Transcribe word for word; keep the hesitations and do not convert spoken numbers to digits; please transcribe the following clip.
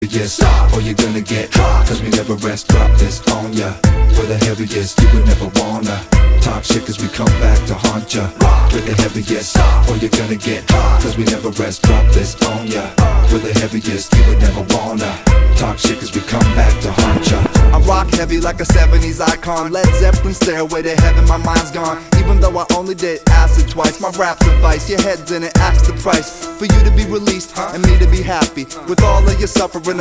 Yes, or you're gonna get caught. Cause we never rest, drop this on ya. We're the heaviest, you would never wanna talk shit cause we come back to haunt ya. We're the heaviest, or you're gonna get caught. Cause we never rest, drop this on ya. We're the heaviest, you would never wanna talk shit cause we come back to haunt ya. I rock heavy like a seventies icon. Led Zeppelin, Stairway to Heaven, my mind's gone. Even though I only did acid twice, my rap's advice, your head's in it, ask the price for you to be released and me to be happy. With all of your suffering